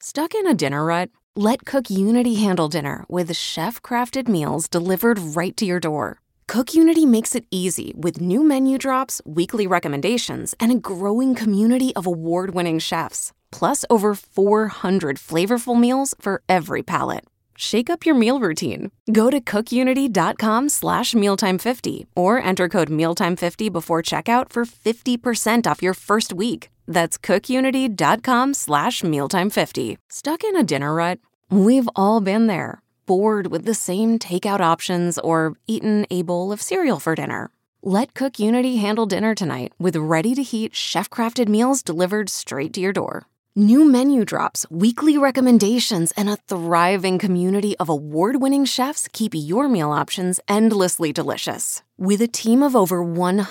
Stuck in a dinner rut? Let CookUnity handle dinner with chef-crafted meals delivered right to your door. CookUnity makes it easy with new menu drops, weekly recommendations, and a growing community of award-winning chefs. Plus, over 400 flavorful meals for every palate. Shake up your meal routine. Go to cookunity.com/mealtime50 or enter code mealtime50 before checkout for 50% off your first week. That's cookunity.com/mealtime50. Stuck in a dinner rut? We've all been there. Bored with the same takeout options or eaten a bowl of cereal for dinner. Let CookUnity handle dinner tonight with ready-to-heat, chef-crafted meals delivered straight to your door. New menu drops, weekly recommendations, and a thriving community of award-winning chefs keep your meal options endlessly delicious. With a team of over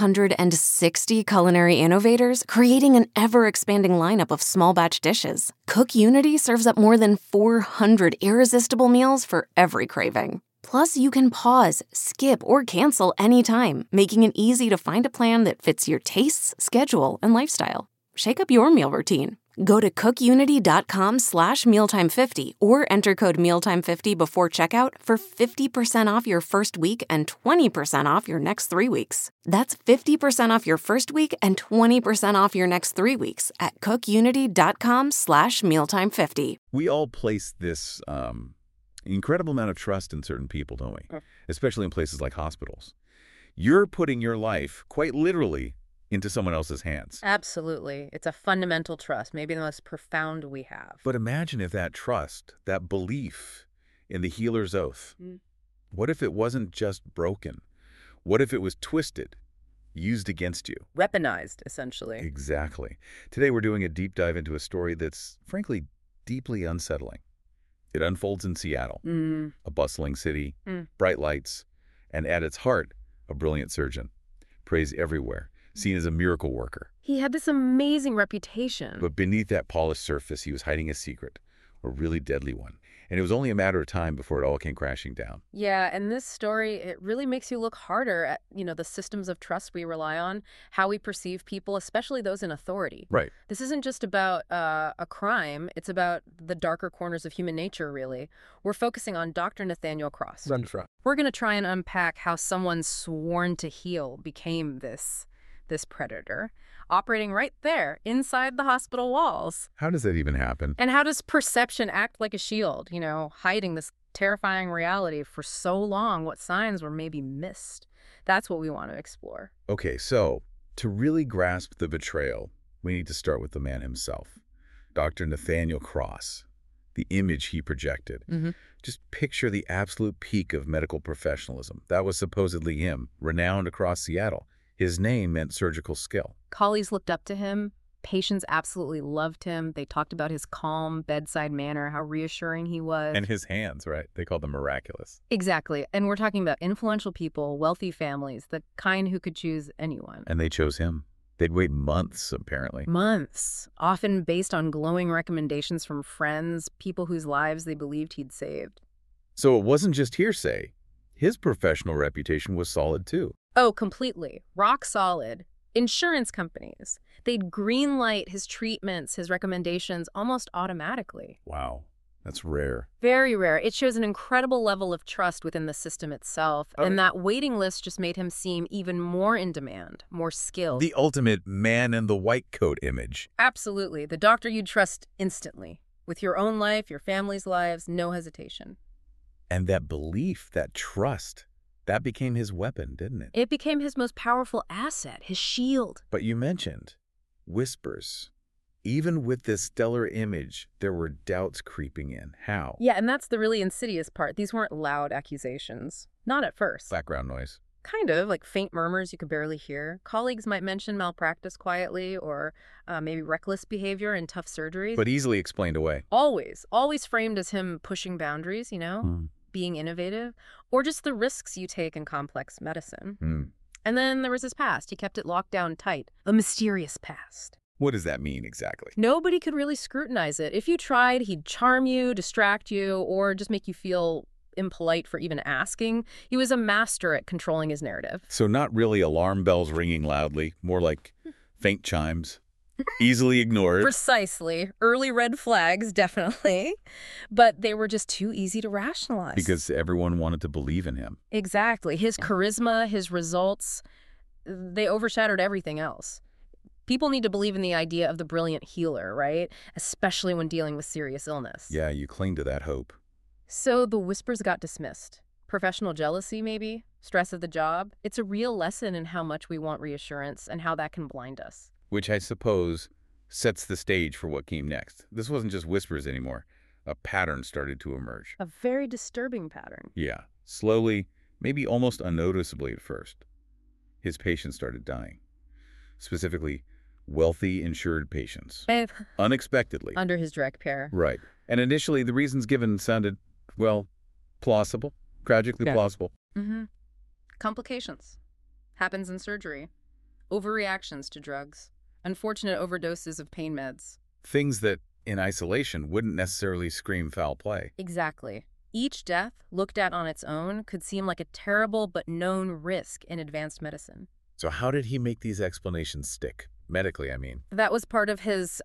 160 culinary innovators creating an ever-expanding lineup of small batch dishes, CookUnity serves up more than 400 irresistible meals for every craving. Plus, you can pause, skip, or cancel anytime, making it easy to find a plan that fits your tastes, schedule, and lifestyle. Shake up your meal routine. Go to cookunity.com/mealtime50 or enter code mealtime50 before checkout for 50% off your first week and 20% off your next 3 weeks. That's 50% off your first week and 20% off your next 3 weeks at cookunity.com/mealtime50. We all place this incredible amount of trust in certain people, don't we? Especially in places like hospitals. You're putting your life, quite literally, into someone else's hands. Absolutely. It's a fundamental trust, maybe the most profound we have. But imagine if that trust, that belief in the healer's oath, what if it wasn't just broken? What if it was twisted, used against you? Weaponized, essentially. Exactly. Today we're doing a deep dive into a story that's, frankly, deeply unsettling. It unfolds in Seattle, a bustling city, bright lights, and at its heart, a brilliant surgeon. Praise everywhere. Seen as a miracle worker. He had this amazing reputation. But beneath that polished surface, he was hiding a secret, a really deadly one. And it was only a matter of time before it all came crashing down. Yeah, and this story, it really makes you look harder at, the systems of trust we rely on, how we perceive people, especially those in authority. Right. This isn't just about a crime. It's about the darker corners of human nature, really. We're focusing on Dr. Nathaniel Cross. We're going to try and unpack how someone sworn to heal became this predator, operating right there inside the hospital walls. How does that even happen? And how does perception act like a shield, hiding this terrifying reality for so long? What signs were maybe missed? That's what we want to explore. Okay, so to really grasp the betrayal, we need to start with the man himself, Dr. Nathaniel Cross, the image he projected. Just picture the absolute peak of medical professionalism. That was supposedly him, renowned across Seattle. His name meant surgical skill. Colleagues looked up to him. Patients absolutely loved him. They talked about his calm bedside manner, how reassuring he was. And his hands, right? They called them miraculous. Exactly. And we're talking about influential people, wealthy families, the kind who could choose anyone. And they chose him. They'd wait months, apparently. Months, often based on glowing recommendations from friends, people whose lives they believed he'd saved. So it wasn't just hearsay. His professional reputation was solid, too. Oh, completely. Rock solid. Insurance companies, they'd greenlight his treatments, his recommendations almost automatically. Wow, that's rare. Very rare. It shows an incredible level of trust within the system itself. Okay. And that waiting list just made him seem even more in demand, more skilled. The ultimate man in the white coat image. Absolutely. The doctor you'd trust instantly. With your own life, your family's lives, no hesitation. And that belief, that trust, that became his weapon, didn't it? It became his most powerful asset, his shield. But you mentioned whispers. Even with this stellar image, there were doubts creeping in. How? Yeah, and that's the really insidious part. These weren't loud accusations. Not at first. Background noise. Kind of, like faint murmurs you could barely hear. Colleagues might mention malpractice quietly or maybe reckless behavior in tough surgeries. But easily explained away. Always framed as him pushing boundaries, being innovative, or just the risks you take in complex medicine. And then there was his past. He kept it locked down tight. A mysterious past. What does that mean exactly? Nobody could really scrutinize it. If you tried, he'd charm you, distract you, or just make you feel impolite for even asking. He was a master at controlling his narrative. So not really alarm bells ringing loudly, more like faint chimes, Easily ignored. Precisely. Early red flags, definitely. But they were just too easy to rationalize. Because everyone wanted to believe in him. Exactly. His charisma, his results, they overshadowed everything else. People need to believe in the idea of the brilliant healer, right? Especially when dealing with serious illness. Yeah, you cling to that hope. So the whispers got dismissed. Professional jealousy, maybe? Stress of the job? It's a real lesson in how much we want reassurance and how that can blind us. Which I suppose sets the stage for what came next. This wasn't just whispers anymore. A pattern started to emerge. A very disturbing pattern. Yeah. Slowly, maybe almost unnoticeably at first, his patients started dying. Specifically, wealthy, insured patients. Unexpectedly. Under his direct care. Right. And initially, the reasons given sounded, well, plausible. Tragically plausible. Mm-hmm. Complications. Happens in surgery. Overreactions to drugs. Unfortunate overdoses of pain meds. Things that, in isolation, wouldn't necessarily scream foul play. Exactly. Each death, looked at on its own, could seem like a terrible but known risk in advanced medicine. So how did he make these explanations stick? Medically, I mean. That was part of his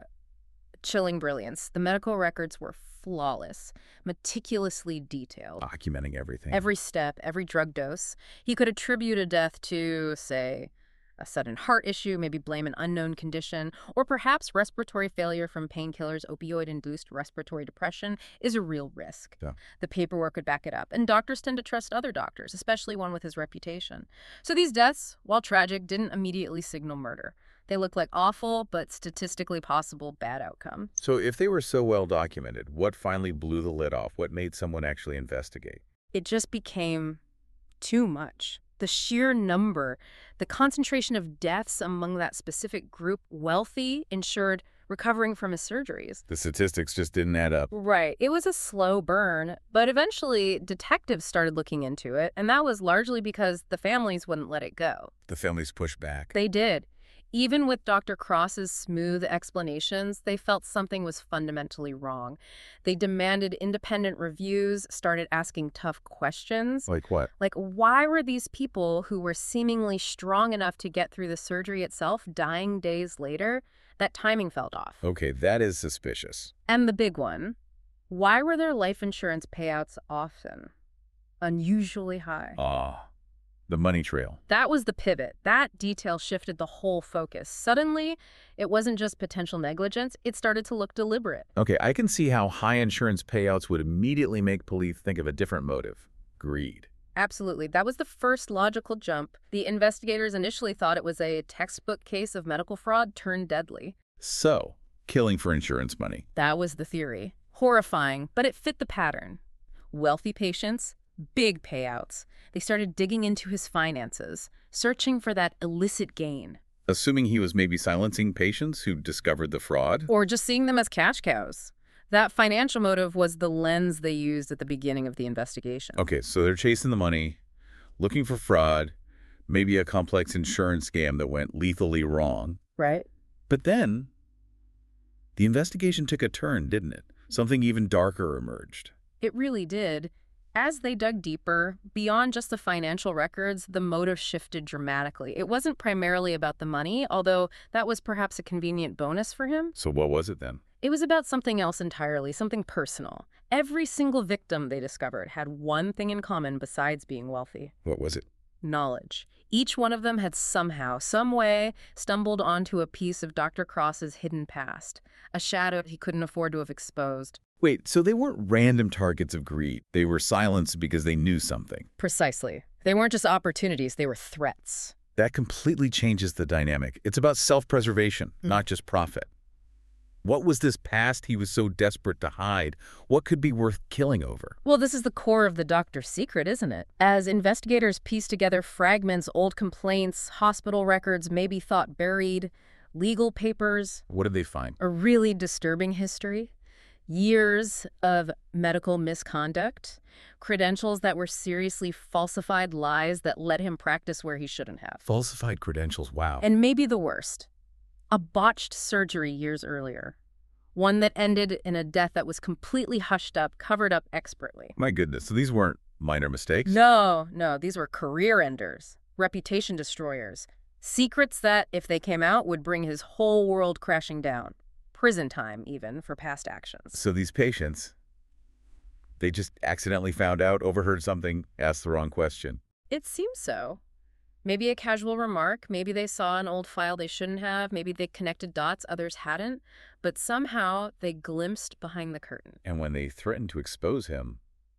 chilling brilliance. The medical records were flawless, meticulously detailed. Documenting everything. Every step, every drug dose. He could attribute a death to, say, a sudden heart issue, maybe blame an unknown condition, or perhaps respiratory failure from painkillers. Opioid-induced respiratory depression is a real risk. Yeah. The paperwork would back it up. And doctors tend to trust other doctors, especially one with his reputation. So these deaths, while tragic, didn't immediately signal murder. They look like awful, but statistically possible bad outcomes. So if they were so well documented, what finally blew the lid off? What made someone actually investigate? It just became too much. The sheer number, the concentration of deaths among that specific group, wealthy, insured, recovering from his surgeries. The statistics just didn't add up. Right. It was a slow burn, but eventually detectives started looking into it, and that was largely because the families wouldn't let it go. The families pushed back. They did. Even with Dr. Cross's smooth explanations, they felt something was fundamentally wrong. They demanded independent reviews, started asking tough questions. Like what? Like, why were these people who were seemingly strong enough to get through the surgery itself dying days later? That timing felt off. Okay, that is suspicious. And the big one, why were their life insurance payouts often unusually high? The money trail. That was the pivot. That detail shifted the whole focus. Suddenly, it wasn't just potential negligence. It started to look deliberate. Okay, I can see how high insurance payouts would immediately make police think of a different motive. Greed. Absolutely. That was the first logical jump. The investigators initially thought it was a textbook case of medical fraud turned deadly. So, killing for insurance money. That was the theory. Horrifying, but it fit the pattern. Wealthy patients, big payouts. They started digging into his finances, searching for that illicit gain. Assuming he was maybe silencing patients who discovered the fraud? Or just seeing them as cash cows. That financial motive was the lens they used at the beginning of the investigation. Okay, so they're chasing the money, looking for fraud, maybe a complex insurance scam that went lethally wrong. Right. But then, the investigation took a turn, didn't it? Something even darker emerged. It really did. As they dug deeper, beyond just the financial records, the motive shifted dramatically. It wasn't primarily about the money, although that was perhaps a convenient bonus for him. So what was it then? It was about something else entirely, something personal. Every single victim they discovered had one thing in common besides being wealthy. What was it? Knowledge. Each one of them had somehow, some way, stumbled onto a piece of Dr. Cross's hidden past, a shadow he couldn't afford to have exposed. Wait, so they weren't random targets of greed. They were silenced because they knew something. Precisely. They weren't just opportunities, they were threats. That completely changes the dynamic. It's about self-preservation, not just profit. What was this past he was so desperate to hide? What could be worth killing over? Well, this is the core of the doctor's secret, isn't it? As investigators piece together fragments, old complaints, hospital records maybe thought buried, legal papers. What did they find? A really disturbing history. Years of medical misconduct, credentials that were seriously falsified, lies that let him practice where he shouldn't have. Falsified credentials, wow. And maybe the worst, a botched surgery years earlier. One that ended in a death that was completely hushed up, covered up expertly. My goodness, so these weren't minor mistakes? No, these were career enders, reputation destroyers, Secrets that, if they came out, would bring his whole world crashing down. Prison time, even, for past actions. So these patients, they just accidentally found out, overheard something, asked the wrong question. It seems so. Maybe a casual remark, maybe they saw an old file they shouldn't have, maybe they connected dots others hadn't, but somehow they glimpsed behind the curtain. And when they threatened to expose him,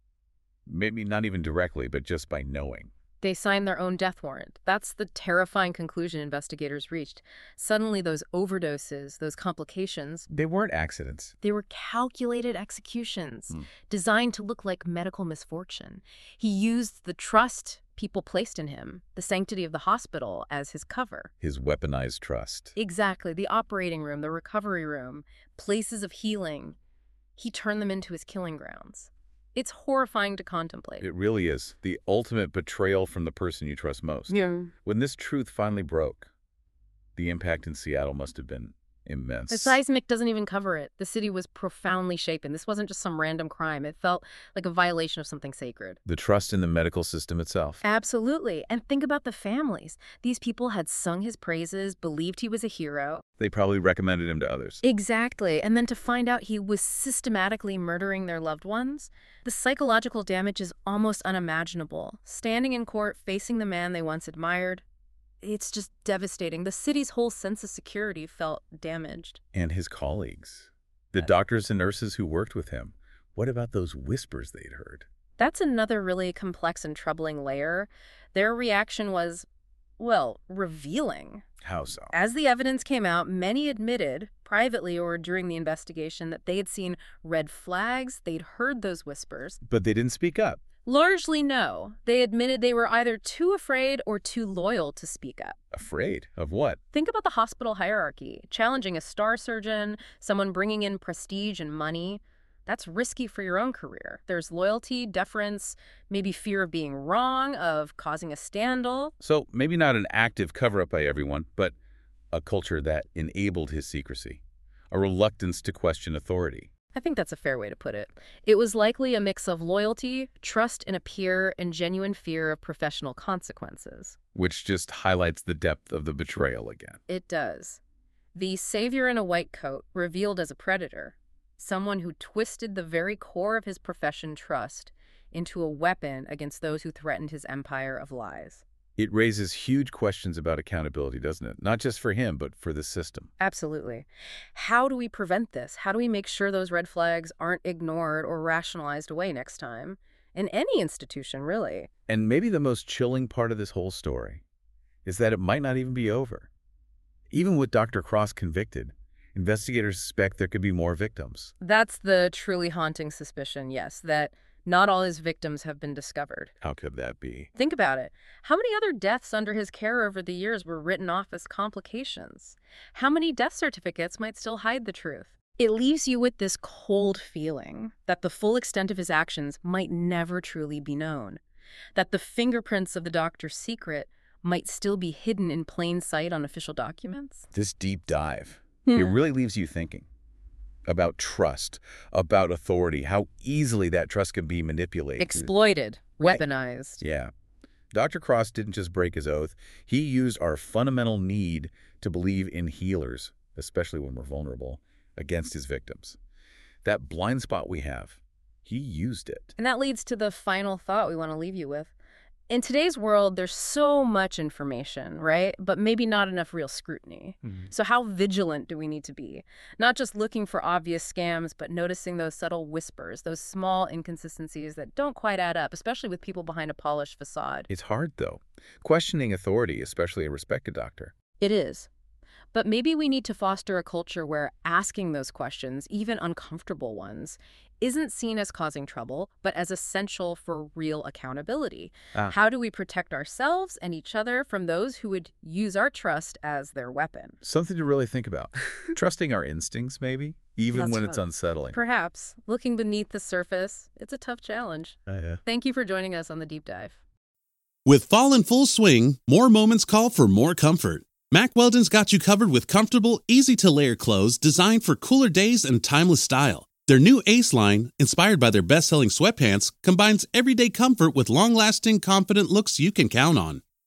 maybe not even directly, but just by knowing, they signed their own death warrant. That's the terrifying conclusion investigators reached. Suddenly those overdoses, those complications, they weren't accidents. They were calculated executions, designed to look like medical misfortune. He used the trust people placed in him, the sanctity of the hospital, as his cover. His weaponized trust. Exactly. The operating room, the recovery room, places of healing. He turned them into his killing grounds. It's horrifying to contemplate. It really is. The ultimate betrayal from the person you trust most. Yeah. When this truth finally broke, the impact in Seattle must have been immense. The seismic doesn't even cover it. The city was profoundly shaken. This wasn't just some random crime. It felt like a violation of something sacred. The trust in the medical system itself. Absolutely. And think about the families. These people had sung his praises, believed he was a hero. They probably recommended him to others. Exactly. And then to find out he was systematically murdering their loved ones, the psychological damage is almost unimaginable. Standing in court, facing the man they once admired, it's just devastating. The city's whole sense of security felt damaged. And his colleagues, the doctors and nurses who worked with him, what about those whispers they'd heard? That's another really complex and troubling layer. Their reaction was, well, revealing. How so? As the evidence came out, many admitted, privately or during the investigation, that they had seen red flags, they'd heard those whispers. But they didn't speak up. Largely no. They admitted they were either too afraid or too loyal to speak up. Afraid of what? Think about the hospital hierarchy. Challenging a star surgeon, someone bringing in prestige and money. That's risky for your own career. There's loyalty, deference, maybe fear of being wrong, of causing a scandal. So maybe not an active cover-up by everyone, but a culture that enabled his secrecy. A reluctance to question authority. I think that's a fair way to put it. It was likely a mix of loyalty, trust in a peer, and genuine fear of professional consequences. Which just highlights the depth of the betrayal again. It does. The savior in a white coat, revealed as a predator, someone who twisted the very core of his profession trust into a weapon against those who threatened his empire of lies. It raises huge questions about accountability, doesn't it? Not just for him, but for the system. Absolutely. How do we prevent this? How do we make sure those red flags aren't ignored or rationalized away next time? In any institution, really. And maybe the most chilling part of this whole story is that it might not even be over. Even with Dr. Cross convicted, investigators suspect there could be more victims. That's the truly haunting suspicion, yes, that not all his victims have been discovered. How could that be? Think about it. How many other deaths under his care over the years were written off as complications? How many death certificates might still hide the truth? It leaves you with this cold feeling that the full extent of his actions might never truly be known, that the fingerprints of the doctor's secret might still be hidden in plain sight on official documents. This deep dive, it really leaves you thinking about trust, about authority, how easily that trust can be manipulated. Exploited, weaponized. Yeah. Dr. Cross didn't just break his oath. He used our fundamental need to believe in healers, especially when we're vulnerable, against his victims. That blind spot we have, he used it. And that leads to the final thought we want to leave you with. In today's world, there's so much information, right? But maybe not enough real scrutiny. So how vigilant do we need to be? Not just looking for obvious scams, but noticing those subtle whispers, those small inconsistencies that don't quite add up, especially with people behind a polished facade. It's hard, though. Questioning authority, especially a respected doctor. It is. But maybe we need to foster a culture where asking those questions, even uncomfortable ones, isn't seen as causing trouble, but as essential for real accountability. How do we protect ourselves and each other from those who would use our trust as their weapon? Something to really think about. Trusting our instincts, maybe, even when it's unsettling. Perhaps. Looking beneath the surface, it's a tough challenge. Thank you for joining us on The Deep Dive. With fall in full swing, more moments call for more comfort. Mack Weldon's got you covered with comfortable, easy-to-layer clothes designed for cooler days and timeless style. Their new Ace line, inspired by their best-selling sweatpants, combines everyday comfort with long-lasting, confident looks you can count on.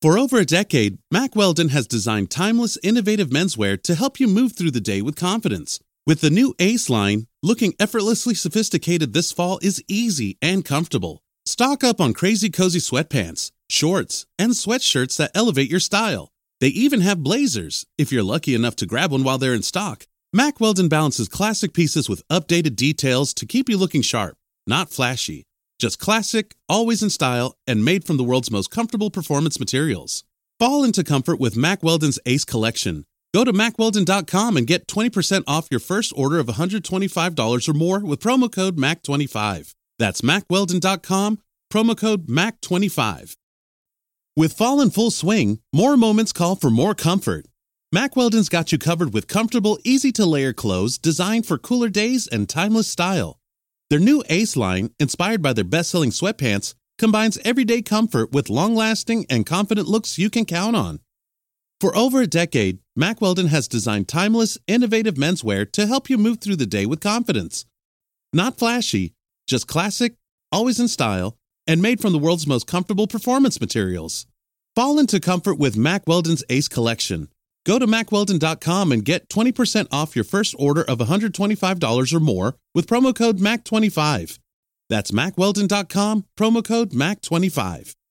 For over a decade, Mack Weldon has designed timeless, innovative menswear to help you move through the day with confidence. With the new Ace line, looking effortlessly sophisticated this fall is easy and comfortable. Stock up on crazy cozy sweatpants, shorts, and sweatshirts that elevate your style. They even have blazers, if you're lucky enough to grab one while they're in stock. Mack Weldon balances classic pieces with updated details to keep you looking sharp, not flashy. Just classic, always in style, and made from the world's most comfortable performance materials. Fall into comfort with Mack Weldon's Ace collection. Go to MackWeldon.com and get 20% off your first order of $125 or more with promo code MAC25. That's MackWeldon.com, promo code MAC25. With fall in full swing, more moments call for more comfort. Mack Weldon's got you covered with comfortable, easy-to-layer clothes designed for cooler days and timeless style. Their new Ace line, inspired by their best-selling sweatpants, combines everyday comfort with long-lasting and confident looks you can count on. For over a decade, Mack Weldon has designed timeless, innovative menswear to help you move through the day with confidence. Not flashy, just classic, always in style, and made from the world's most comfortable performance materials. Fall into comfort with Mack Weldon's Ace collection. Go to MackWeldon.com and get 20% off your first order of $125 or more with promo code MAC25. That's MackWeldon.com, promo code MAC25.